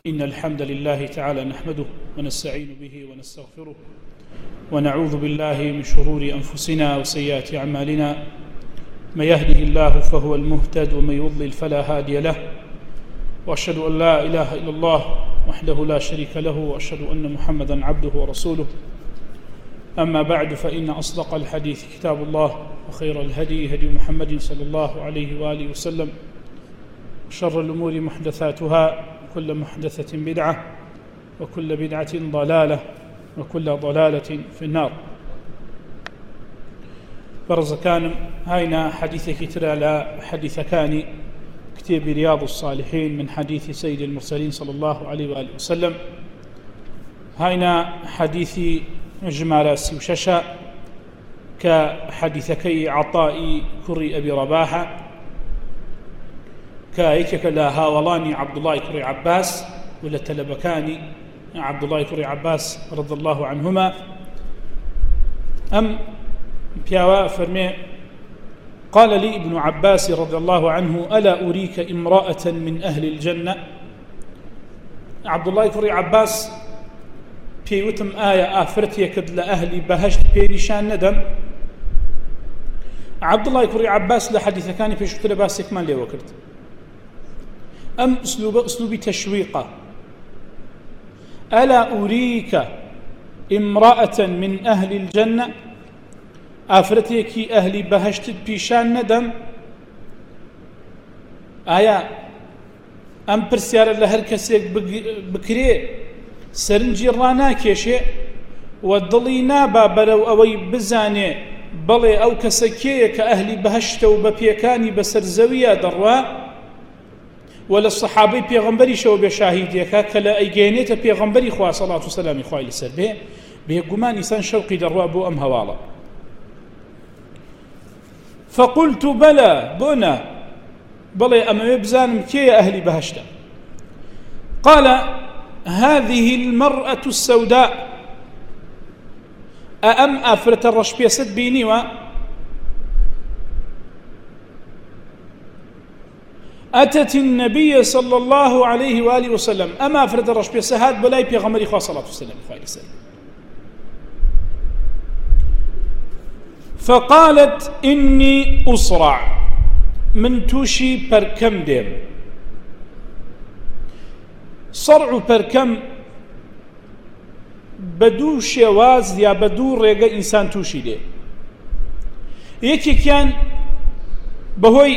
إن الحمد لله تعالى نحمده ونستعين به ونستغفره ونعوذ بالله من شرور أنفسنا وسيئات أعمالنا. من يهده الله فهو المهتد ومن يضلل فلا هادي له، وأشهد أن لا إله إلا الله وحده لا شريك له، وأشهد أن محمدا عبده ورسوله. أما بعد، فإن أصدق الحديث كتاب الله، وخير الهدي هدي محمد صلى الله عليه وآله وسلم، شر الأمور محدثاتها، كل محدثة بدعة، وكل بدعة ضلالة، وكل ضلالة في النار. برزكان هاينا حديث كتر لا حديث كان كتاب رياض الصالحين من حديث سيد المرسلين صلى الله عليه وآله وسلم. هاينا حديث جمال سوششا كحديثكي عطاء كري أبي رباحة كايكك لا هاولاني عبد الله كري عباس ولا تلبكاني عبد الله كري عباس رضي الله عنهما. أم بياوا فرمي قال لي ابن عباس رضي الله عنه: ألا أريك امرأة من أهل الجنة؟ عبد الله كري عباس بيوتم آية آفرت يكد لأهلي بهشت بيريشان ندم. عبد الله كري عباس لحديث كان في شكل باس يكمل لي وكرت أم أسلوب تشويقه. ألا أريك امرأة من أهل الجنة؟ آفرتك أهلي بهشت بيشان ندم. آية أم برسيار لهر كسيك بكري سرنجي رانا كيشي ودلي نابا برو أوي بزاني بلي أو كسكي كأهلي بهشت وببيكاني بسرزوية دروا ولا الصحابي بيغمبري شو بشاهديك كلا أيجينيت بيغمبري خوا صلاة والسلام خوالي سر به قمان إنسان شوقي دروا بو أم هوالا. فقلت بلى بنا بلى أما يبزان كي أهلي بهشت. قال: هذه المرأة السوداء أأم أفرت الرشبيسد بيني أتت النبي صلى الله عليه وآله وسلم. أما أفرت الرشبيسد هاد بلاي بيغمري خواه صلاة والسلام خوالي سر. فقالت: إني أصرع من توشي بركم ديم. صرع بركم بدو شواز يا بدو ريغا إنسان توشي دي. يكي كان بهوي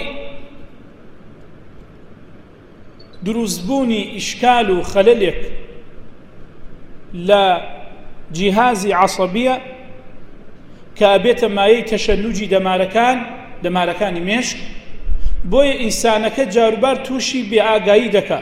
دروزبوني إشكال وخللك لا جهاز عصبية كابيت ما يتشنجي دماركان ميشك بوي إنسانك جاربار توشي بآقاي دكا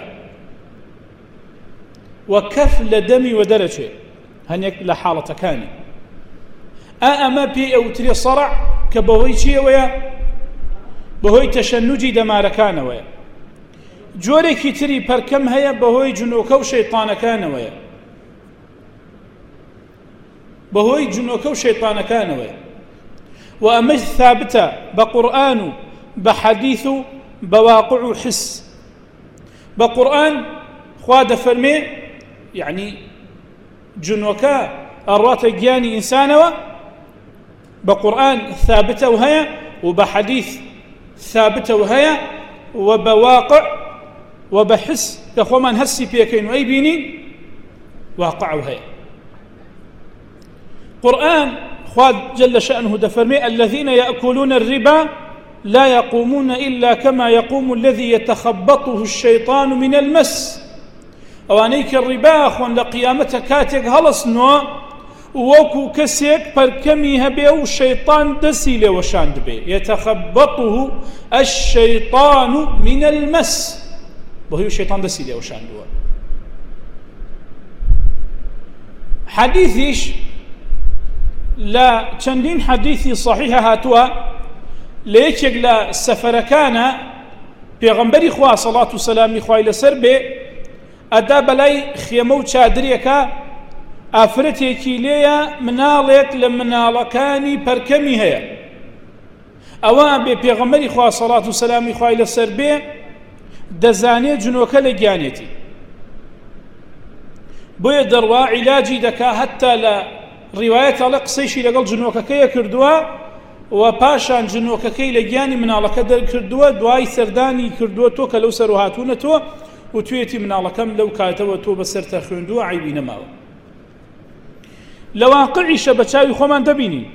وكف لدمي ودرجه هنيك لحالة كاني أما بي أو تري صرع كبهوي شي ويا بهوي تشنجي دماركان ويا جوري كتري بركم هيا بهوي جنوكو شيطان كان ويا بهوي جنوكو شيطان كان ويا. وأمش ثابتة بقرآن بحديث بواقع حس. بقرآن خواد فرمي يعني جنوكا أروات جاني إنسانوا بقرآن ثابتة وهي وبحديث ثابتة وهي وبواقع وبحس كخومان هسي بيكين وأي بيني واقع وهي. قرآن خواد جل شأنه دفرمي: الذين يأكلون الربا لا يقومون إلا كما يقوم الذي يتخبطه الشيطان من المس. أوانيك الربا أخوان لقيامة كاتك هلس نوع وكو كسيك بركمي هبه والشيطان دسيله وشاند به. يتخبطه الشيطان من المس وهو الشيطان دسيله وشاند به. حديثيش لا چندين حديثي صحيحة هاتوا ليكيك لا سفركانا بيغمبري خواه صلاة والسلام خواه لسر به أدا بلاي خيمو چادريكا آفرتيكي ليا منالك لمنالكاني بركمي هيا أوان بيغمبري خواه صلاة والسلام خواه لسر به دەزانێت جنۆکە لە گیانێتی بۆیە دەڕوا عیلاجی دەکا هەتا لە ڕیوایەت ئەڵێ قسەیشی لەگەڵ جنۆکەکەیە کردووە و پاشان جنۆکەکەی لە گیانی مناڵەکە دەرکردووە دوای سەردانی کردووە تۆ کە لەو سەر و هاتوونە تۆ و توێتی مناڵەکەم لەو کاتەوە تۆ بەسەرتە خوێندووە عیبی نەماوە. لە واقعیشە بە چاوی خۆمان دەبینین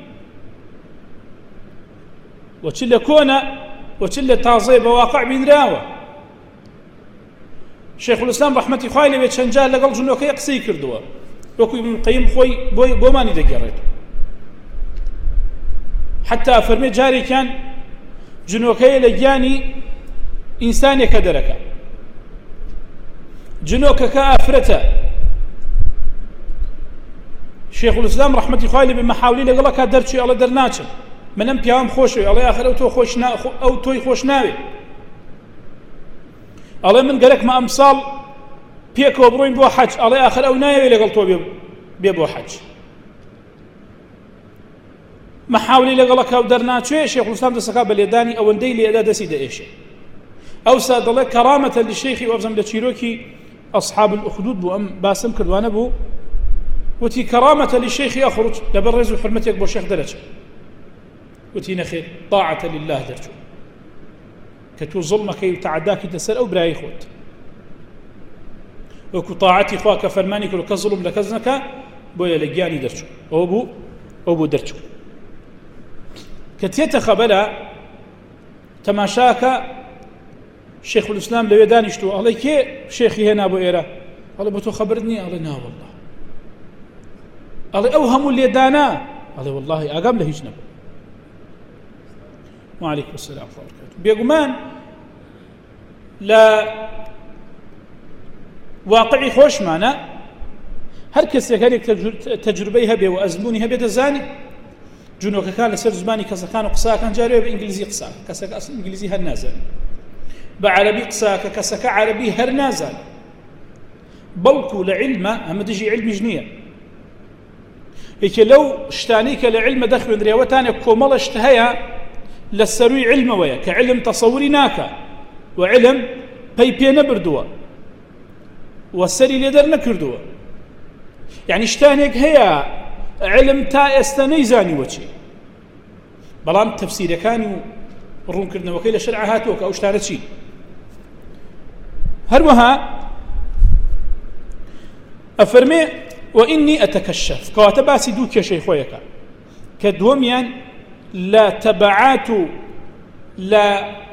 وچ لە کۆنە وچ لە تازەیە بە واقع بینراوە. شیخ الاسلام ڕەحمەتی خوای لەوێ چەند جار لەگەڵ جنۆکەی قسەی کردووە وەکو ابن القیم خۆی بۆمانی دەگەڕێت. حتا فەرمێ جارێکیان جنۆکەیە لە گیانی ئینسانێکە دەرەکە، جنۆکەکە ئافرەتە. شیخ الاسلام ڕەحمەتی خوای لەبێ مەحاولی لەگەڵەکە دەرچی ئەڵێ دەرناچم، منم پیاوم خۆشوێ، ئەڵێ ئاخر ئەو تۆی خۆش ناوێ، ئەڵێ من گەرەکمە ئەمساڵ پێکەوە بڕۆین بۆ حەج، ئەڵێ ئاخر ئەو نایەوێ لەگەڵ تۆ بێ بۆ حەج. مەحاولی لەگەڵەکە و دەرناچوێ. شیخ الاسلام دەسەکە بە لێدانی ئەوەندەی لێدا دەستی دەئێشێ. ئەوسا دەڵێ کەرامەتە لشەیخی وەبزەم لە چیرۆکی ئەصحاب الأخدود بوو، ئەم باسم کردوانە بوو، وتی کەرامەتە لشەیخی ئەخڕج لەبەر ڕێز و حرمەتێک بۆ شێخ دەرەچێت. وتی نەخێر طاعەتە لله دەرچوو کە تۆ زڵمەکەی و تەعەداکی لەسەر ئەو برای خۆت، وەکو طاعەتی خوا کە فەرمانی کرد و کە زڵم لە کەس نەکا، بۆیە لە گیانی دەرچوو. ئەو بوو دەرچوو. کە تێتە خەبەرە تەماشاکە شیخ الاسلام لەوێ دانیشتووە، ئەڵێ کێ شێخی هێنا بۆ ئێرە؟ ئەڵێ بۆ تۆ خەبرت نییە؟ ئەڵێ نا وەڵڵا. ئەڵێ ئەو هەموو لێدانا؟ ئەڵێ وەڵڵاهی ئاگام لە هیچ نەبوو. وعليكم السلام ورحمة الله وبركاته. بيقومان لا واقعي خوش معنا هر کسی که تجربه هبه و ازمونی هبه دزانی جنوک کان لسر زمانی کسکان و قصا کان جاری به انگلیسی قصا کسک اصلا انگلیسی هر نازل به عربی قصا کسک عربی هر نازل بلکو لعلمه هم دجی علم جنيه لو اشتانيك لعلم دخل ريوتان كومل اشتهيا للسروي علم ويا كعلم تصوري ناكا وعلم بيبي نبردوا والسري ليدر نكردوا يعني اشتانيك هي علم تا استنيزاني وشي بلام تفسير كان رون كردنا وكيل شرع هاتوك او اشتانت شي هروها افرمي واني اتكشف كواتباسي دوك يا شيخويك كدوميان لا تبعات لا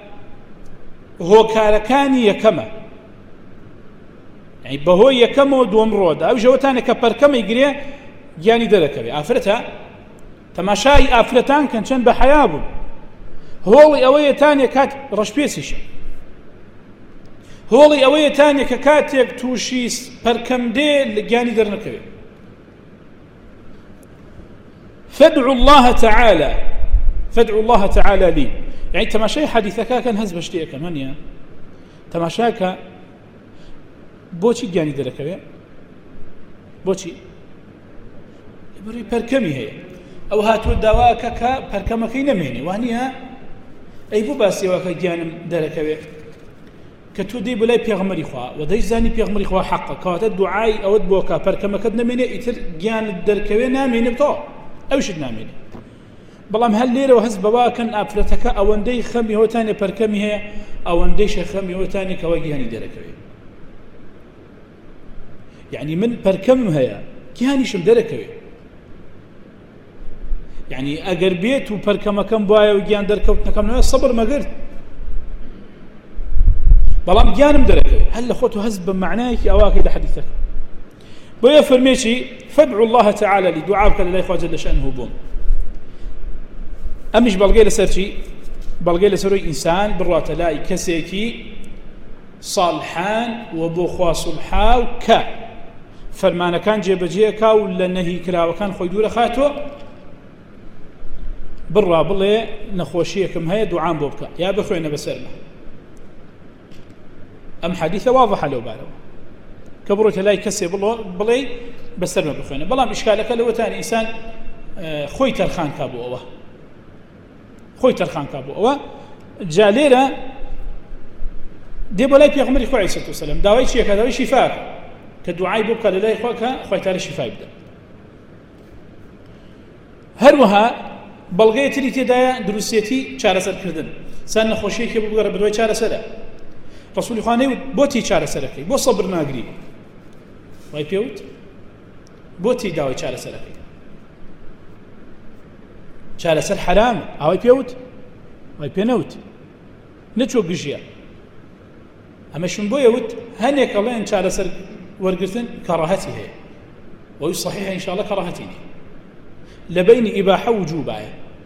هۆکارەکانی یەکەمە، یعنی بەهۆی یەکەمەوە دووەم ڕۆدا ئەو ژەوەتانە کە پەرکەمەی گرێ گیانی دەرەکەوێ. ئافرەتە تەماشای ئافرەتان کەن چەند بە حەیا بوون، هۆڵی ئەوەیە تانێ کات ڕەشپێسیشە، هۆڵی ئەوەیە تانێ کە کاتێک تووشی پەرکەم دێ لە گیانی دەرنەکەوێ. فادعوا الله تعالى لي، يعني تماشاي حديثك كان هز بشتي كمان يا تماشاك بوشي جاني دركوي بوشي بري بركمي هي او هاتو دواك كا بركمكي نميني وانيها اي بو باسي واك جانم دركوي كتو دي بلاي بيغمري خوا وداي زاني بيغمري خوا حقا كوات الدعاء او بوكا بركمك نميني اتر جان دركوي ناميني بتو اوش ناميني بەڵام هەر لێرەوە هەست بەوا کەن ئافرەتەکە ئەوەندەی خەمی هۆتانێ پەرکەمی هەیە ئەوەندەی شەخەمی هۆتانێ کەوە گیانی دەرەکەوێت. یعنی من پەرکەمم هەیە گیانیشم دەرەکەوێت، یعنی ئەگەر بێت و پەرکەمەکەم وایە و گیان دەرکەوتنەکەم نوێ سەبر مەگرت، بەڵام گیانم دەرەکەوێت. هەر لە خۆت و هەست بە معنایەکی ئەواکەی لە حەدیثەکە. بۆیە فەرمێکی فادعوا الله تعالى لي دعاء بکە لەلای خوا جەل شأنه بۆم. ئەمیش بەڵگەی لەسەر چی؟ بەڵگەی لەسەرۆی ئینسان بڕاتە لای کەسێکی ساڵحان و بۆ خوا سوڵحاو کە فەرمانەکان جێبەجێکا و لە نەهی کراوەکان خۆی دوورە خاتۆ، بڕا بڵێ نەخۆشیەکەم هەیە دوعام بۆ بکە یا بخوێنە بەسەرمە. ئەم حەدیثە واضحە لەو بارەوە کە بڕۆیتە لای کەسێ بڵێ بەسەرمە بخوێنە. بەڵام ئیشکالەکە لەوەتانی ئینسان خۆی تەرخان کا بۆ ئەوە، خۆی تەرخان کا بۆ ئەوە. جا لێرە دێ بۆ لای پێغەمبەری خوا عەلەیهی سەلاتو وسەلام داوای چیەکە؟ داوای شیفاکە كدعاء بوكا لله إخواك خوي تعالى شفاء يبدأ هروها بلغية اللي تدايا دروسيتي شارة سر كردن سان خوشيك ببقر بدوي شارة سر رسول خاني بوتي شارة سركي بو صبر ناقري واي بيوت بوتي داوي شارة سركي شارة سر حرام واي بيوت واي بينوت نتشو قجيا أما شنبو يوت هنيك الله إن شارة سر ورقتن كراهتي هي ويصحيح إن شاء الله كراهتيني لبين إباحة وجوبها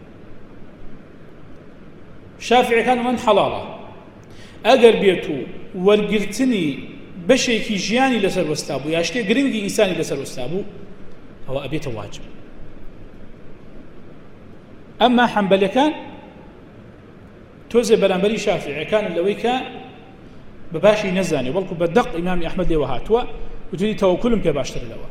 شافعي كان من حلاله أجر بيتو ورقرتني بشيكي جياني لسر وستابو ياشتي قرنجي إنساني لسر وستابو هو أبيته واجب أما حنبلي كان توزي بلانبلي شافعي كان اللوي كان بباشي نزاني والكو بدق إمام أحمد لي وهاتوا وتريد توكلهم كباشتر لوا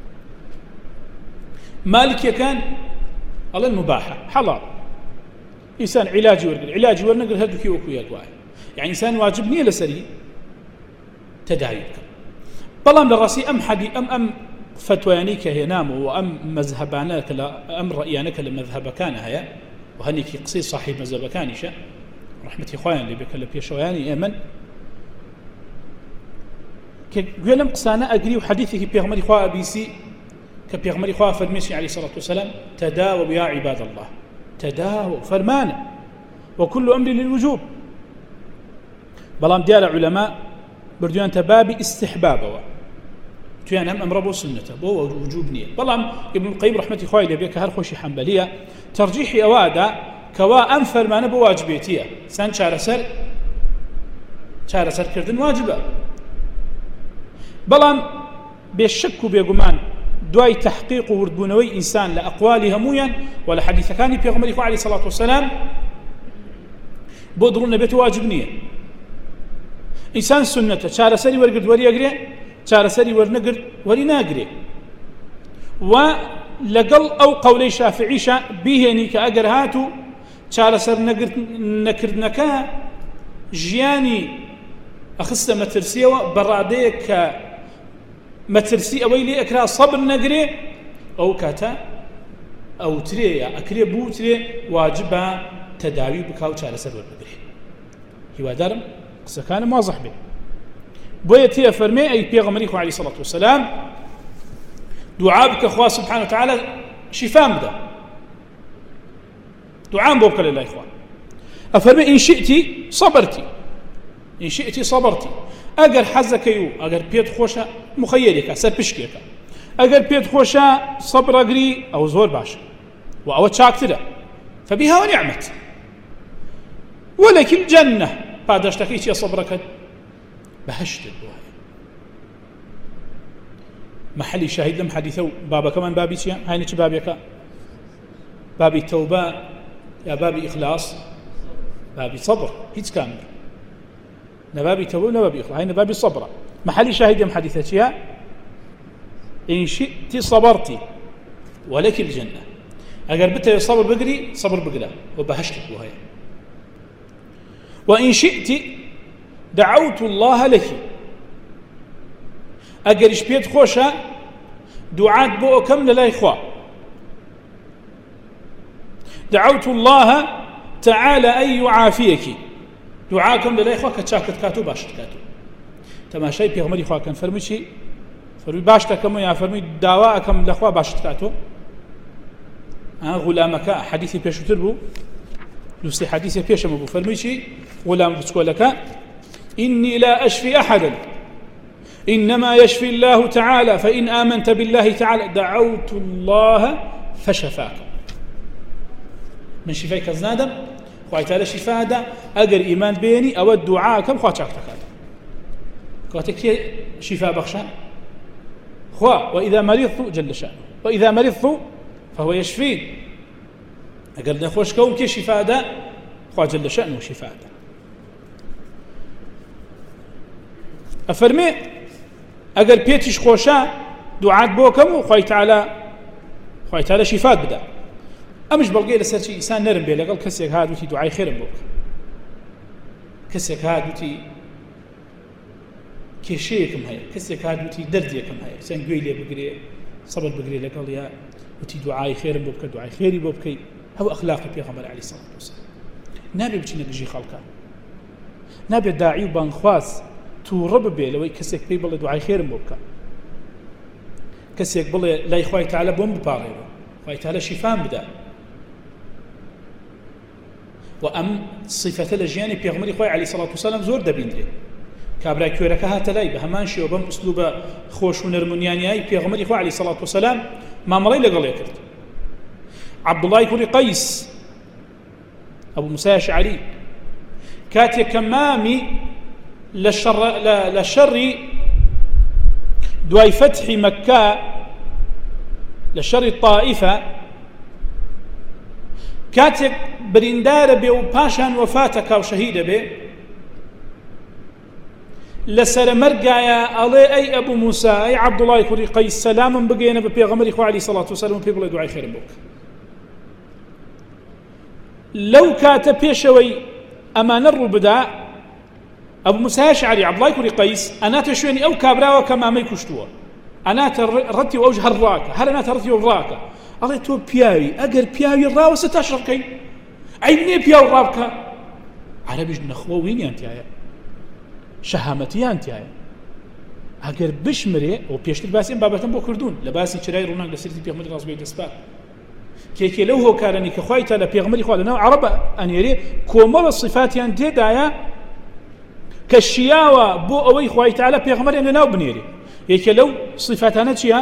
مالك كان على المباحة حلال إنسان علاجي ورنقل هدوكي وكويا قواي يعني إنسان واجبني لسري تدايبك بلام لغاسي أم حدي أم فتوانيك هي نامو وأم مذهبانك أم رأيانك لمذهب كان هيا وهنيك قصي صاحب مذهب كانشة رحمتي خوان اللي بيكلم بيشواني أمن كقولم قصانا أجري وحديثه بيغمري خواه أبيسي كبيغمري خواه فرميسي عليه الصلاة والسلام تداووا يا عباد الله تداووا فرمانا وكل أمر للوجوب بلام ديال علماء بردوان تبابي استحبابه تويان هم أمر بو سنته بو وجوب نية بلام ابن القيم رحمة خواه اللي بيك هرخوشي حنبلية ترجيحي أوادا كوا أم فرمانا بواجبيتية سان شار سر كردن واجبة بلام بيشك وبيقمان دواي تحقيق وردبونوي إنسان لأقوالها مويا ولا حديث كان بيغمري عليه الصلاة والسلام بودرون بيت واجبنية إنسان سنته شار سري ورقد وري أقري شار سري ورنقر وري ناقري ولقل أو قولي شافعيشا بيهني كأقر هاتو شار سر نكر نكا جياني أخص مترسية براديك مترسي أويلي أكرا صبر نقري أو كاتا أو تري أكري بو تري واجبة تداوي بكاو شار سر ورنقري هو دارم قصة كان ما صحبه بويتي فرمي أي بيغمريكم عليه الصلاة والسلام دعابك أخوة سبحانه وتعالى شفاء مدى دعاء بوك لله إخوان أفرمي إن شئتي صبرتي إن شئتي صبرتي أجر حزكيو أجر بيت خوشة مخيلك سبشكيك أجر بيت خوشة صبر أجري أو زور باشا وأو تشاكتله فبها ونعمت ولكن الجنة بعد اشتكيت يا صبرك بهشت الدعاء محلي شاهد لم حديثه بابا كمان بابي شيء هاي نتش بابيك بابي توبة يا بابي إخلاص بابي صبر هيك كامل نبابي توبة نبابي إخلاص هاي نبابي صبر محلي شاهد لم حديثه شيء إن شئت صبرتي ولك الجنة أجر بته صبر بقري صبر بقرا وبهشت الدعاء وإن شئت دعوت الله لك أجر شبيت خوشة دعاء بو كم لا إخوة دعوت الله تعالى أن يعافيك دعاءكم لا إخوة كتشاكت كاتو باشت كاتو تما شيء بيغمري إخوة كان فرمي فرمي باشت كم يا فرمي دعواءكم لإخوة باشت كاتو غلامك حديثي بيشو تربو نفس حديث بيش أبو فرميشي غلام بسكولك إني لا أشفي أحدا إنما يشفي الله تعالى فإن آمنت بالله تعالى دعوت الله فشفاك من شفاك الزنادم خواه تعالى شفاء دا أقر إيمان بيني أو الدعاء كم خواه شاكتك هذا كواتك شفاء بخشان خواه وإذا مرضت جل شأنه وإذا مرضت فهو يشفين أقل نخوش كون كي شفاء دا خواه جل شأنه شفاء دا أفرمي أقل بيتش خوشا دعاء بوكم خواه تعالى شفاء بدا أمش بلقي لسر شيء إنسان نرم بيه لقل كسيك هاد وتي دعاء خير بوك كسيك هاد وتي کێشەیەکم هەیە کەسێک هاتووتی دەردێکم هەیە چەند گوێی لێ بگرێ سەبر بگرێ لەگەڵ یا وتی دوعای خێرم بۆ بکە دوعای خێری بۆ بکەی هەو ئەخلاقی پێغەمبەر عەلەیهی سەڵات وەسەلام نابێ بچینە گژی خەڵکان نابێ داعی و بانگخواز تووڕە ببێ لەوەی کەسێک پێی بڵێ دوعای خێرم بۆ بکە کەسێک بڵێ لای خوای تەعالە بۆم بپاڕێەوە خوای تەعالە شیفام بدە و ئەم صیفەتە لە ژیانی پێغەمبەری خوای عەلەیهی سەڵات وەسەلام زۆر دەبیندرێت کابرا کوێرەکە هاتە لای بە هەمان شێوە بەم ئوسلوبە خۆش و نەرمونیانیایی پێغەمبەری خوا عەلەیهی سەڵات وەسەلام مامەڵەی لەگەڵێ کرد عەبدوڵای کوڕی قەیس ئەبوو موسای ئەشعەری کاتێک کە مامی لە شەڕی دوای فەتحی مەککە لە شەڕی طائفە کاتێک بریندارە بێ و پاشان وەفاتەکە و شەهیدە بێ لەسرە مەرگایە ئەڵێ ئەی ئەبوو موسا ئەی عەبدوڵای کوڕی قەیس سەلامم بگەێنە بە پێغەمبەری خوا عەلەیهی سەڵات وەسەلام و پێی بڵێ دوعای خێرم بۆ بکە لەو کاتە پێشەوەی ئەمانە ڕوو بدا ئەبوو موسای ئەشعەری عەبدوڵای کوڕی قەیس ئەناتە شوێنی ئەو کابراوە کە مامەی کوشتووە ئەناتە ڕەتی و ئەوش هەر ڕاکە هەر ئەناتە ڕەتی و ڕاکە ئەڵێ تۆ پیاوی ئەگەر پیاوی ڕاوەسە تا شەڕ بکەی ئەی بنێ پیاو ڕابکە عەرەبیش نەخۆ وینیان تایە شەهامەتیان تایە ئەگەر بشمرێ و پێشتر باسی ئەم بابەتەم بۆ کردوون لە باسی چرای ڕووناک لە سەری پێغەمبەری ڕازبەی دەسپار کێکێ لەو هۆکارانی کە خوای تەعالە پێغەمبەری خوا لەناو عەرەبە ئەنێرێ کۆمەڵە صیفاتیان تێدایە کە شیاوە بۆ ئەوەی خوای تەعالە پێغەمبەریان لەناو بنێرێ یەکێ لەو صیفاتانە چییە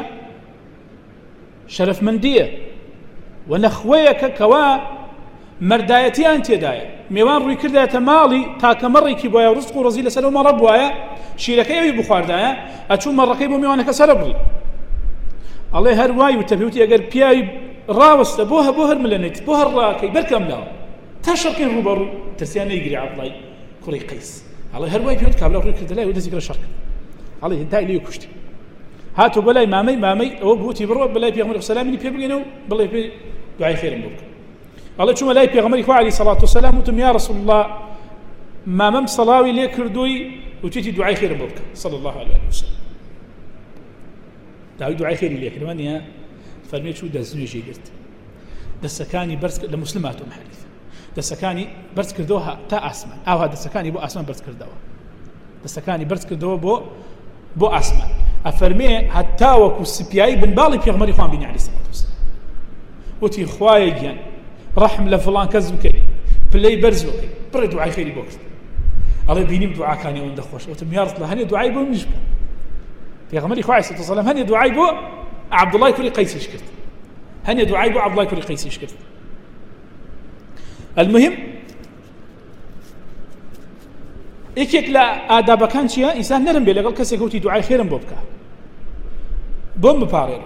شەرەفمەندیە و نەخوەیەکە کەوا مەردایەتیان تێدایە میوان ڕووی کردایەتە ماڵی تاکە مەڕێکی بۆیە ڕزق و ڕزی لەسەر و مەڕە بوایە شیرەکەی ئەوی بخواردایە ئەچوو مەڕەکەی بۆ میوانەکە سەرە بڕی ئەڵێ هەر وای وتە پێوتی ئەگەر پیاوی ڕاوەستە بۆ هەر ملەنێت بۆ هەر ڕاکەی بەرکەم ناوە تا شەڕکەی ڕوبەڕوو ترسیان نەیگری عەبدوڵای کوڕی قەیس ئەڵێ هەر وای پێوت کابرا ڕووی کردە لای و دەستی کرد شەڕ کرد ئەڵێ دای لێ کوشتی هاتو بەلای مامەی ئەوە بوتی بڕۆ بەلای پێغەمبەری سەلامی پێ بگەنەوە بڵێ پێ دوعای خێرم بۆ بکە ئەڵێ چوومە لای پێغەمبەری خوا عەلەیهی سەڵات وەسەلام وتم یا ڕەسوڵ الله مامەم سەڵاوی لێ کردووی وتیتی دوعای خێرم بۆ بکە صلی الله علیه وسلم داوای دوعای خێری لێ کردوانیە فەرمێ چوو دەستنوێژی گرت دەستەکانی بەرز لە موسلماتۆم حەدیث دەستەکانی بەرز کردەوە تا ئاسمان ئاوا دەستەکانی بۆ ئاسمان بەرز کردەوە دەستەکانی بەرز کردەوە بۆ ئاسمان ئەفەرمێ هەتا وەکو سپیایی بنباڵی پێغەمبەری خوان بینی عەلەیهی سەڵات وەسەلام وتی خوایە گیان ڕەحم لە فڵان کەس بکەی پلەی بەرز بکەی بڕێ دوعای خێری بۆ کرد ئەڵێ بینیم دوعاکانی ئەوەندە خۆش وتم یا ڕەسوڵ الله هەنێ دوعای بۆ منیش بکە پێغەمبەری خوا عەلەیهی سەڵات وەسەلام هەنێ دوعای بۆ عەبدوڵای کوڕی قەیسیش کرد هەنێ دوعای بۆ عەبدوڵای کوڕی قەیسیش کرد المهم یەکێک لە ئادابەکان چییە ئینسان نەرم بێ لەگەڵ کەسێک وتی دوعای خێرم بۆ بکە بۆم بپاڕێنە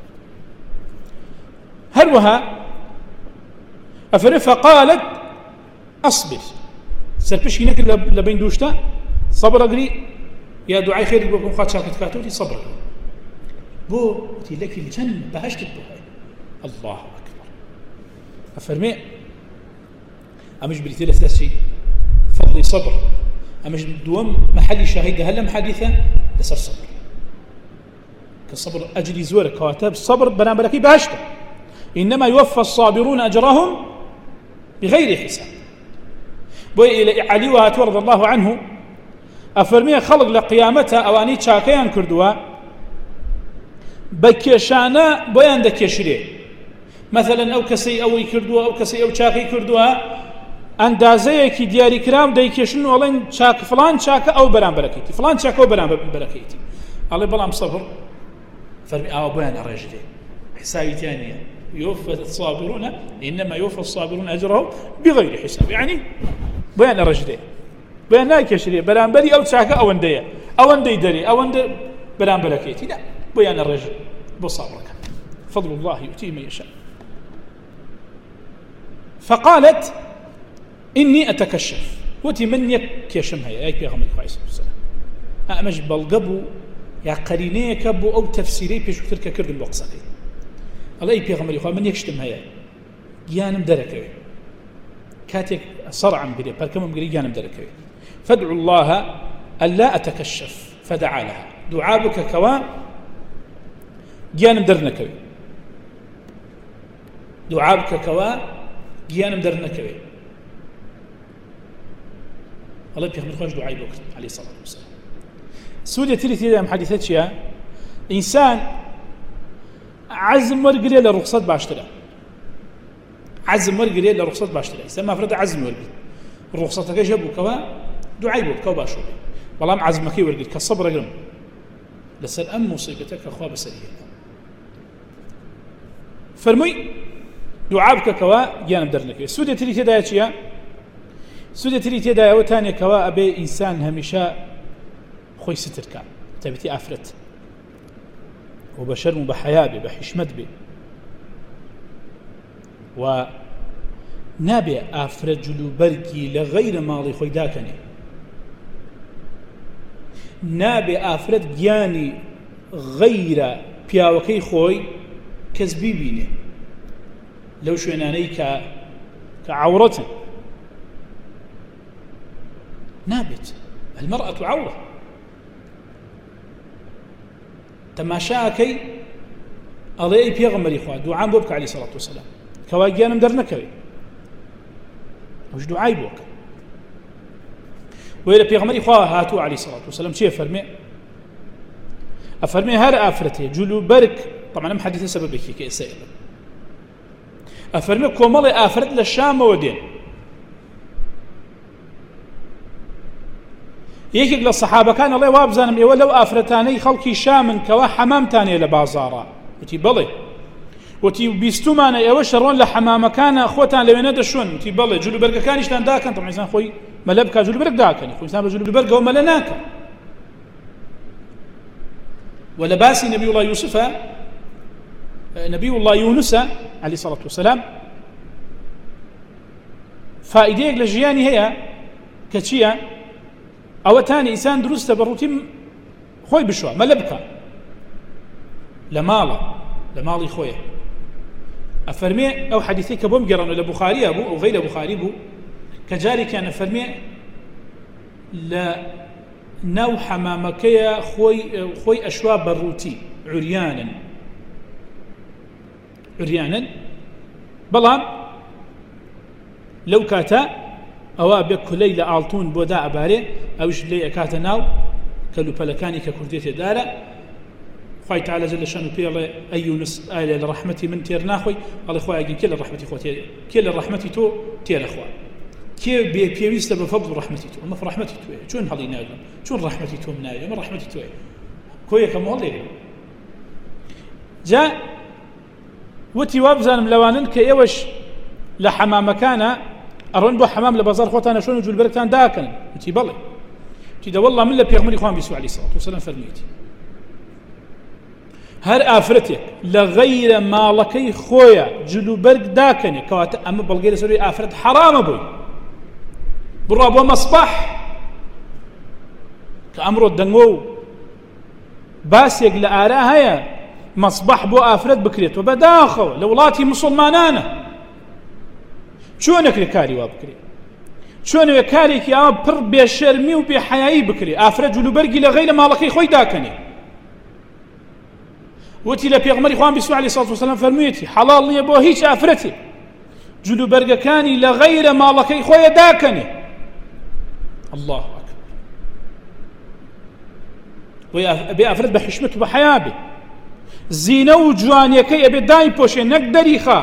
هەروەها ئەفەرمێ فقالت ئەصبر سەرپشکی نەکرد لە بین دووشتە سەبر ئەگری یا دوعای خێری بۆ بکەم خوا چاکت کاتەوەتی سەبر بۆ وتی لەکی الجەنە بەهەشتت بۆ الله ئەکبەر ئەفەرمێ ئەمەش بریتە لەسەر چی فەضلی سەبر ئەمەش دووەم مەحەلی شاهیدە هەر لەم حەدیثە لەسەر سەبر کە سەبر ئەجری زۆرە کەواتە سەبر بەرامبەرەکەی بەهەشتە إنما يوفى الصابرون أجرهم بغير حساب بۆیە عەلی وهاتووە رضي الله عنه ئەفەرمێ خەڵک لە قیامەتە ئەوانەی چاکەیان کردووە بە کێشانە بۆیان دەکێشرێ مثلا ئەو کەسەی ئەوەی کردووە ئەو کەسەی ئەو چاکەی کردووە ئەندازەیەکی دیاریکرام دەیکێشن و ئەڵێن چاک فلان چاکە ئەو بەرامبەرەکەیتی فلان چاکە ئەو بەرامبەرەکەیتی ئەڵێ بەڵام سەبر فەرمی ئاوا بۆیان ئەڕێژرێ حسابیتیان نییە يوفى الصابرون إنما يوفى الصابرون أجرهم بغير حساب يعني بيان رجدي بيان لا كشري برانبري أو تشاكا أو اندية أو اندي دري أو اند برانبركيتي لا بيان الرجل بصبرك فضل الله يؤتيه من يشاء فقالت إني أتكشف وتي من يكشمها يا پیغمبر خدا صلی الله علیه و سلم أمش بلقبو يا قرينيك بو أو تفسيري بيشوتر كردن بقصدي الله أي پیغمبر خدا من يكشتم هيا جانم دركوي كاتك صرعا بري بركم بري جانم دركوي فادعوا الله ألا أتكشف فدعا لها دوعابك كوا گیانم دەرنەکەوێ دوعا بکە کەوا گیانم دەرنەکەوێ ئەڵێ پێغەمبەر خۆش دوعای بۆ کرد عەلەیهی سەڵاتو وەسەلام سوودی تری تێدا ئەم حەدیثە چییە؟ ئینسان عەزم وەرگرێ لە ڕوخسەت باشترە عەزم وەرگرێ لە ڕوخسەت باشترە ئینسان مافرەتە عەزم وەرگرێت ڕوخسەتەکەش هەبووکەوە دوعای بۆ بکە و باشوو بێ بەڵام عەزمەکەی وەرگرت کە سەبرەگرم لەسەر ئەم موسیبەتە کە خوا بەسەری هێنا فەرمووی دوعا بکەکەوە گیانم دەرنەکەوێت سوودی تری تێدایە چییە؟ سوودی تری تێدایە ئەوە تانێکەوە ئەبێ ئینسان هەمیشە خۆی سترکە تەبێتی ئافرەت و بە شەرم و بە حەیا بێ بە حیشمەت بێ و نابێ ئافرەت جلوبەرگی لە غەیرە ماڵی خۆی داکەنێ نابێ ئافرەت گیانی غەیرە پیاوەکەی خۆی کەس بیبینێ لەو شوێنانەی کە عەورەتن نابێت المرأة عەورە تەماشاکەی ئەڵێ ئەی پێغەمبەری خوا دوعام بۆ بکە عەلەیهی سەڵاتو وەسەلام کەوا گیانم دەرنەکەوێ ئەوش دوعای بۆ بکە وێرە پێغەمبەری خوا هاتووە عەلەیهی سەڵاتو وەسەلام چی ئەفەرمێ؟ ئەفەرمێ هەر ئافرەتێ جلوبەرگ طبعا ئەم حەدیثە سەبەبێکی کە ئێستا ئێڵێ ئەفەرمێ کۆمەڵی ئافرەت لە شامەوە دێن یەکێک لە سەحابەکان ئەڵێ وا بزانم ئێوە لەو ئافرەتانەی خەڵکی شامن کەوا حەمامتانێ لە بازاڕە وتی بەڵێ وتی بیستومانە ئێوە شەڕۆن لە حەمامەکانە خۆتان لەوێنە دەشۆن وتی بەڵێ جلوبەرگەکانیشتان داکەن طبعا ئینسان خۆی مەلە بکات جلوبەرگ داکەنی خۆ ئینسان بە جلوبەرگەوە مەلە ناکات ولا باسی نبی الله یوسف نبی الله یونس علیه الصلاة والسلام فائدەیەک لە ژیانی هەیە کە چییە؟ ئەوە تانی ئینسان دروستە بە ڕووتی خۆی بشوە مەلە بکە لە ماڵی خۆیە ئەفەرمێ ئەو حەدیثەی کە بۆم گەڕانەوە لە بوخاریە بوو ئەو غەیرە بوخاری بوو کە جارێکیان ئەفەرمێ لە ناو حەمامەکەیە خۆی ئەشوا بە ڕووتی عوریانن بەڵام لەو کاتە ئەوە بێ کولەی لە ئاڵتون بۆ دا ئەبارێ ئەوش لێ ئەکاتە ناو کەلوپەلەکانی کە کوردێ تێدارە خوای تعالی جل شانو پێڵێ ئەی یونس ئایا لە ڕەحمەتی من تێر ناخۆی ئەڵێ خوای ئەگەن کێ لە ڕەحمەتی خۆ کێ لە ڕەحمەتی تۆ تێرە خوا کێ بێ پێویستە بە فەضڵ ڕەحمەتی تۆ ئەمە ڕەحمەتی تۆیە چۆن هەڵی ناگەم چۆن ڕەحمەتی تۆم نایە ئەمە ڕەحمەتی تۆیە کۆیەکەم هەڵێ جا وتی وا بزانم لەوانن کە ئێوەش لە حەمامەکانە ئەڕۆن بۆ حەمام لە بەزار خۆتان نەشۆن و جولبەرگتان داکەن وتی بەڵێ وتی دەوەڵڵا من لە پێغەمبەری خوام بیست عەلەیهی سەڵاتو وەسەلام فەرموویەتی هەر ئافرەتێک لە غەیرە ماڵەکەی خۆیە جلوبەرگ داکەنێ کەواتە ئەمە بەڵگەی لەسەروی ئافرەت حەرامە بووی بڕوا بۆ مەسبەح کە ئەمڕۆ دەنگۆ و باسێک لە ئارا هەیە مەسبەح بۆ ئافرەت بکرێتەوە بەداخەوە لە وڵاتی موسڵمانانە چۆنەکرێ کاری وا بکرێت چۆنەوێ کارێکی ئەوە پڕ بێشەرمی و بێحەیایی بکرێت ئافرەت جلوبەرگی لە غەیرە ماڵەکەی خۆی داکەنێ وتی لە پێغەمبەری خوام بیست عەلەیهی سەڵاتو وەسەلام فەرموویەتی حەڵاڵ نییە بۆ هیچ ئافرەتێ جلوبەرگەکانی لە غەیرە ماڵەکەی خۆیە داکەنێ الله ئەکبەر ئەبێ ئافرەت بە حیشمەت و بە حەیا بێ زینە و جوانیەکەی ئەبێ دای پۆشێ نەک دەریخا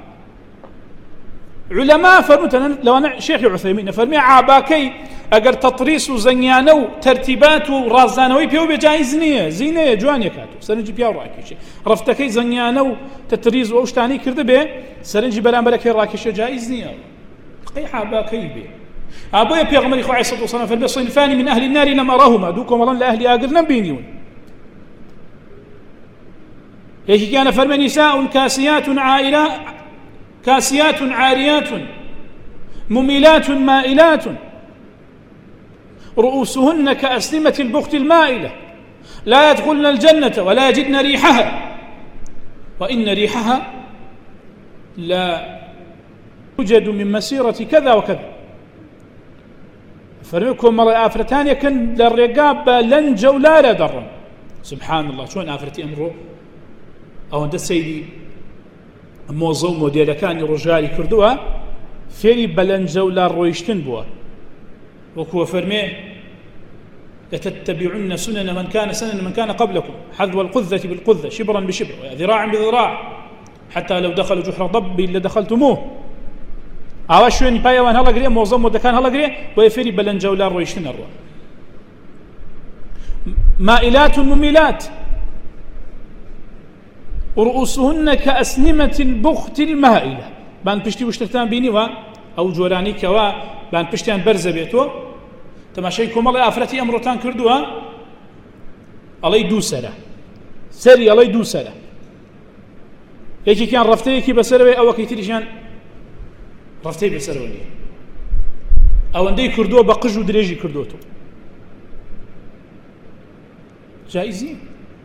علماء فرموتن لەوانە شێخی عوثەیمین فەرمی عاباکەی ئەگەر تەطریس و زەنگیانە و تەرتیبات و ڕازدانەوەی پێوە بێ جایز نییە زینەیە جوانیە کاتو سەرنجی پیا و ڕاکێشێ ڕەفتەکەی زەنگیانە و تەتریز و ئەو شتانەی کرده بێ سەرنجی بەرامبەرەکەی ڕاکێشە جایز نییە قەی عاباکەی بێ ئابۆیە پێغەمبەری خوا عەلەیهی سەڵاتو وەسەلام فەرمی صنفان من أهل النار لم أرهما دوو کۆمەڵەن لە ئەهلی ئاگر نەبینیون یەکێکیانە فەرمی نساء كاسيات عاريات مميلات مائلات رؤوسهن كأسنمة البخت المائلة لا يدخلن الجنة ولا يجدن ريحها وإن ريحها لا يوجد من مسيرة كذا وكذا فريكم مرة آفرتان يكن للرقاب لنجا ولا لا درن. سبحان الله شلون آفرتي أمره أو عند السيدي موظو موديل كان رجالي كردوها فيري بلنجا ولا رويشتن بوا وكو فرمي لتتبعن سنن من كان قبلكم حذو القذة بالقذة شبرا بشبر ذراعا بذراع حتى لو دخلوا جحر ضب لدخلتموه. ئاوا شوێنی پایەوان هەڵەگرێ مۆزە مۆدەکان هەڵەگرێ بۆ فێری بەلەنجە و لا ڕۆیشتنە ڕوە. مائلات مميلات ورؤوسهن كأسنمة البخت المائلة. بان پشتی وشتتان بینیوە ئەو جۆرانی کەوا بان پشتیان بەرزە بێتەوە تەماشای کۆمەڵی ئافرەتی ئەمڕۆتان کردووە ئەڵەی دوو سەرە سەری ئەڵەی دوو سەرە یەکێکیان ڕەفتەیەکی بەسەرەوەی ئەوەکەی تریشیان ڕفتەی بەسەرەوە نییە ئەوەندەی کردووە بە قژ و درێژی کردوتەوە جائزی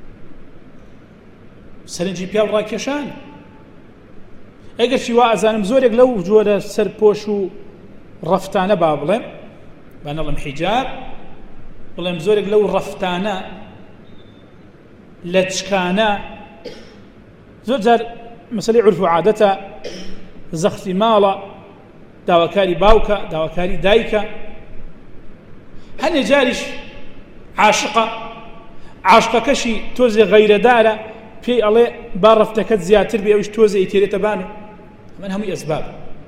سەرنجی پیاو ڕاکێشان ئەگەر چی وا ئەزانم زۆرێک لەو جۆرە سەرپۆش و ڕەفتانە با بڵێم با نەڵێم حیجاب بڵێم زۆرێک لەو ڕەفتانە لە چکانە زۆر جار مەسەلەی عورف و عادەتە زەختی ماڵە داواکاری باوکە داواکاری دایکە هەنێ جاریش عاشقەکەشی تۆزێ غەیرەدارە پێی ئەڵێ با ڕەفتەکەت زیاتر بێ ئەوش تۆزێ ئیتێرێتە بانە ئەمە هەمووی ئەسباب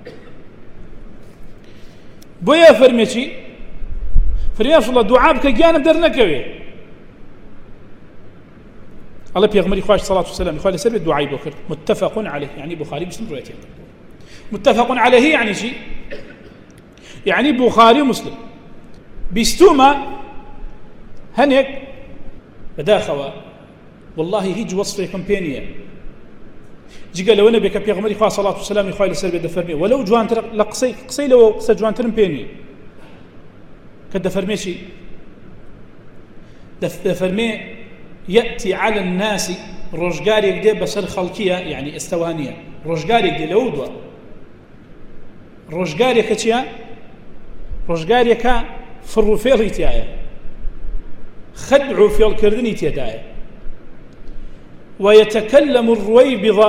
بۆیە فەرمێکی فەرمیێ دوعا بکە گیانم دەرنەکەوێ الله پیغمبری خواش صلاة والسلام خواهی لسر بید دعای بکرد متفق علیه یعنی بخاری مسلم روایتی متفق علیه یعنی چی؟ یعنی بخاری مسلم بیستوما هنیک بداخوا والله هیچ وصفه کمپینیه جيقال لو نبي كبيغمري خوا صلاة والسلام خواهی لسر بید دفرمي ولو جوان تر قصي لو قصة جوان تر مبيني كدفرمي شي دفرمي يأتي على الناس رجالي دي بسر خلقية يعني استوانية رجالي دي لودوا رجالي كتيا رجالي كا فروفيل تيايا خدعوا في الكردني تيدايا ويتكلم الرويبضة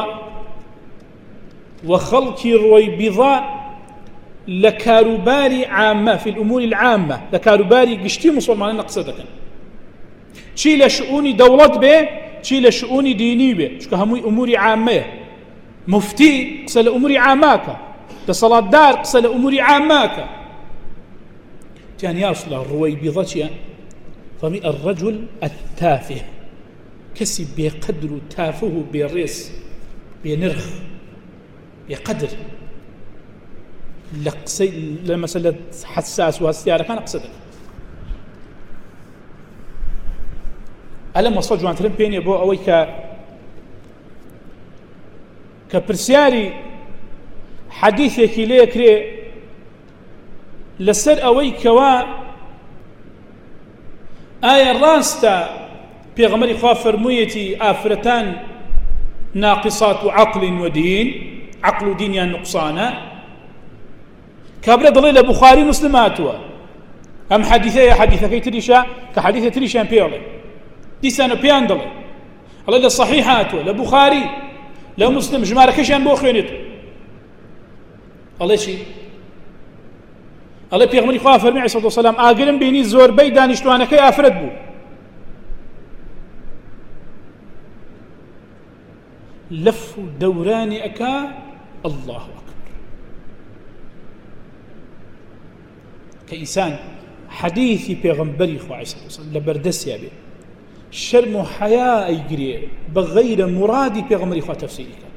وخلق الرويبضة لكاروباري عامة في الأمور العامة لكاروباري قشتي مسلمان نقصدك چی لە شؤونی دەوڵەت بێ چی لە شؤونی دینی بێ چونکە هەمووی ئوموری عامەیە مفتی قسە لە ئوموری عاماکە دەسەڵاتدار قسە لە ئوموری عاماکە تیان یاسڵە ڕوەیبیضە چییە فەرمی الرجل التافه کەسی بێقەدر و تافه و بێڕێز بێنرخ بێقەدر لە قسەی لە مەسەلە حەساس و هەستیارەکان قسە دەکات ئەلەم وەسفە جوانترم پێنیە بۆ ئەوەی کە پرسیاری حەدیثێکی لێکرێ لەسەر ئەوەی کەوا ئایا ڕاستە پێغەمبەری خوا فەرموویەتی ئافرەتان ناقصات و عەقڵ و دین عەقڵ و دینیان نوقسانە کابرا دڵێ لە بوخاری مسلم هاتووە ئەم حەدیثەیە حەدیثەکەی تریشە کە حەدیثە تریشیان پێڵێ دیسانە پێیان دڵێ ئەڵێ لە صەحیح هاتووە لە بوخاری لە مسلم ژمارەکەشیان بۆ خوێنێتەوە ئەڵێ چی ئەڵێ پێغەمبەری خوا فەرمی عەلەیهی سەڵاتو وەسەلام ئاگرم بینی زۆربەی دانیشتوانەکەی ئافرەت بوو لەف و دەورانی ئەکا الله ئەکبەر کە ئینسان حەدیثی پێغەمبەری خوا عەلەیهی سەڵاتو وەسەلام لە بەردەستیا بێ شرم و حیا ئەیگرێ بەغەیرە مرادی پێغەمبەری خوا تەفسیری کە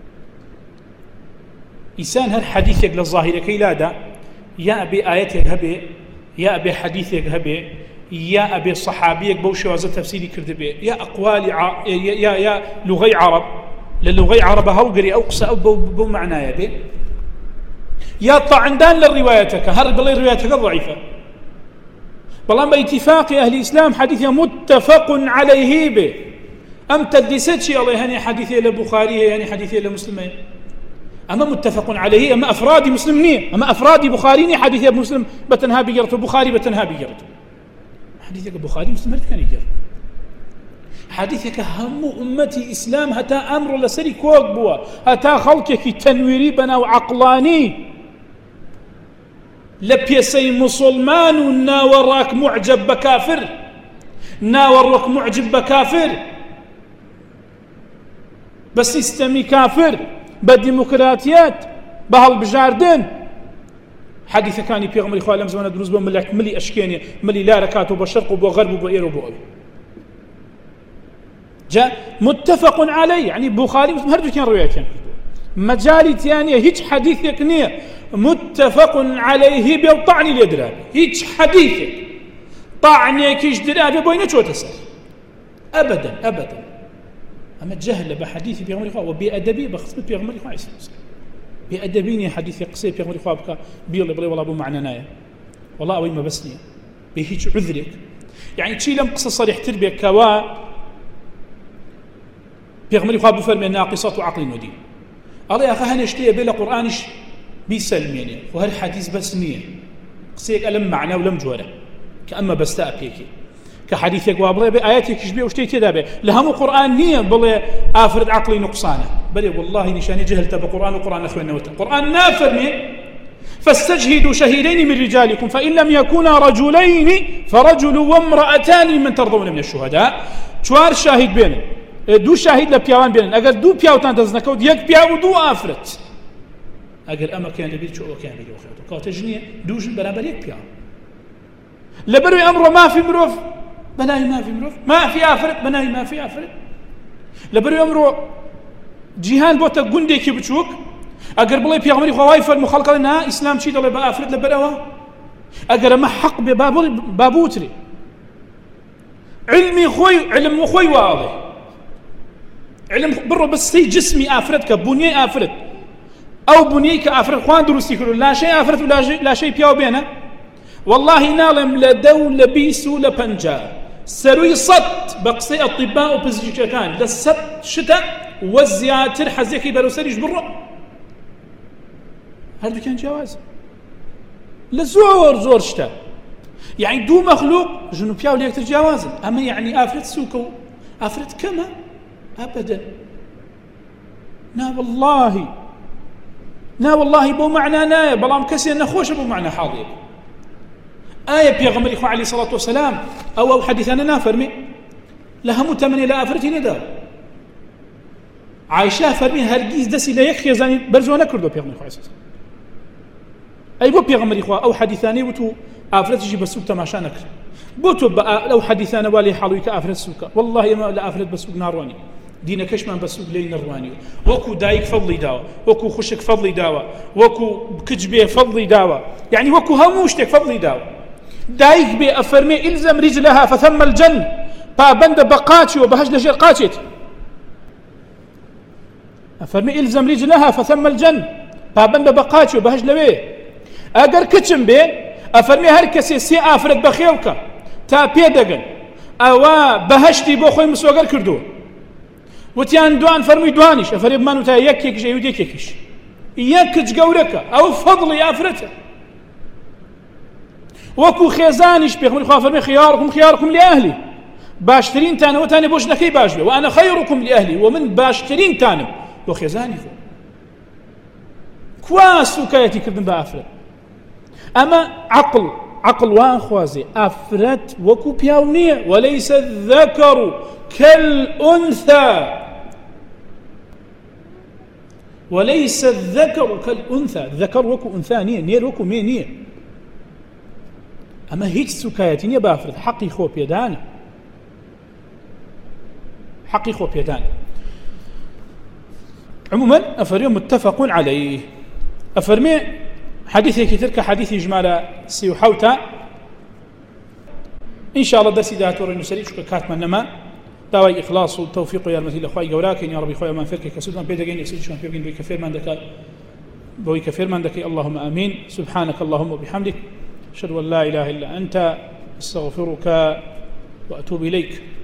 ئینسان هەر حەدیثێک لە ظاهیرەکەی لادا یا ئەبێ ئایەتێک هەبێ یا ئەبێ حەدیثێک هەبێ یا ئەبێ سەحابیەک بەو شێوازە تەفسیری کردبێ یا ئەقوالی یا لوغەی عەرەب لە لوغەی عەرەبە هەڵگری ئەو قسە ئەو بەو معنایە بێ یا طعندان لە ڕیوایەتەکە هەر بڵێ ڕیوایەتەکە ضعیفە بەڵام بە ئیتیفاقی ئەهلی ئیسلام حەدیثە متفق عەلەیه بێ ئەم تەدلیسە چی ئەڵێ هەنێ حەدیثێ لە بوخاری هەیە هەنێ حەدیثێ لە مسلم هەیە أما متفق عليه أما أفراد مسلم نية أما أفراد بخاري حديث أبو مسلم بتنها بيرته بخاري بتنها بيرته حديثك بخاري مسلم هل كان يجر حديثك هم أمتي إسلام هتا أمر لسري كوك بوا هتا خلقك تنويري بنا وعقلاني لبيسي مسلمان ناوراك معجب بكافر ناوراك معجب بكافر بسيستمي كافر بديمقراطيات بهالبجاردن حديث كان في غمر إخوة لم زمان دروز بملك ملي أشكيني ملي لا ركاته بشرق وبغرب وبإير وبأوي جاء متفق عليه يعني بخاري مسلم هردو كان روايتين مجالي تانية هيج حديث يكنية متفق عليه بيوطعني اليدرابي هيج حديث طعني كيش درابي بوينة شو تسأل أبدا أبدا أما جهل بحديث بيغمر إخوة وبأدبي بخصبت بيغمر إخوة عيسى بأدبيني حديث قصي بيغمر إخوة بك بيغلي بلي والله أبو معنى نايا والله أوي ما بسني بيهيج عذرك يعني تشي لم قصة صريح تربية كوا بيغمر إخوة بفرمي ناقصات عقل ودين الله يا أخي هنشتيه بلا قرآنش بيسلميني وهل حديث بس نية قصيك ألم معنى ولم جوره كأما بستاء بيكي كحديثك وابلي بآياتك يشبه وشتيت دابه لهم قرآن نية بلي آفرد عقلي نقصانه بل والله نشاني جهلت بقرآن وقرآن أخواننا قرآن نافرني فاستجهدوا شهيدين من رجالكم فإن لم يكونا رجلين فرجل وامرأتان من ترضون من الشهداء شوار شاهد بينهم دو شاهد لبياوان بينن اگر دو پیاوتان دزنکود یک پیاو دو آفرت اگر اما كان بيت شو كان بيت وخيرته كاتجنيه دوجن برابر یک پیاو لبروي امره ما في مروف بناي ما في مروف ما في آفرت بناي ما في آفرت لبروي امره جيهان بوتا گوندي كي بچوك اگر بلاي پیغمبري خواي فرمو خلق لنا اسلام شي دله بآفرت لبروا اگر ما حق بابوتري علمي خوي علم خوي واضح علم برو بس هي جسمي آفرت كبنية آفرت أو بنية كآفرت خوان دروسي كله لا شيء آفرت ولا لا شيء بياو بينه والله نالم لدول بيسو لبنجا سروي صد بقصي الطباء وبزيجا كان للصد شتاء والزياتر حزيكي بروسريش برو هذا كان جواز لزور زور شتاء يعني دو مخلوق جنو بياو ليك تجاوز أما يعني آفرت سوكو آفرت كما أبدا نا والله بو معنى نايا بلام كسي نخوش بو معنى حاضر آية بيغمر إخوة عليه الصلاة والسلام أو حديثنا نافرمي لها متمني لا أفرتي ندار عايشة فرمي هرقيز دسي لا يكخي زاني برزونا كردو بيغمر إخوة عليه الصلاة والسلام أي بو بيغمر إخوة أو حديثاني وتو آفرتي جي بسوك تماشا نكر بوتو بقى لو حديثانا والي حالوي كآفرت سوكا والله ما لا آفرت بسوك نارواني دينا كشمان بسوق لي نرواني وكو دايك فضلي داوا وكو خشك فضلي داوا وكو كجبه فضلي داوا يعني وكو هموشتك فضلي داوا دايك بي أفرمي إلزم رجلها فثم الجنة بابند بقاتي وبهج لجير قاتت أفرمي إلزم رجلها فثم الجنة بابند بقاتي وبهج لوي أقر كتشم بي أفرمي هركسي سي آفرت بخيوكا تا بيدقن أوا بهشتي بوخوي مسوغر كردو وتيان دوان فرمي دوانيش أفريب مانو تا يكيك جايود يكيكش يكج قورك أو فضلي آفرته وكو خيزانيش بيغمر إخوة فرمي خياركم لأهلي باشترين تاني وتاني بوش نكي باشبه وأنا خيركم لأهلي ومن باشترين تاني وخيزاني فو كواسو كايتي كردن بآفرت أما عقل واخوازي أفرت وكو بياونية وليس الذكر كالأنثى وليس الذكر كالأنثى الذكر وكو أنثانية نير وكو مينية أما هيك سكايتين يا بافرد حقي خو بيدانا عموما أفريم متفق عليه أفرمي حديثي كتير حديث إجمالا سيوحوتا إن شاء الله درسي ده توري نسري شو كاتم النما داوي إخلاص والتوفيق يا المثيل أخوي جوراكين يا ربي خويا من فرك كسودان بيدقين يسير شو بيدقين بوي كفير من دك اللهم آمين سبحانك اللهم وبحمدك أشهد أن لا إله إلا أنت أستغفرك وأتوب إليك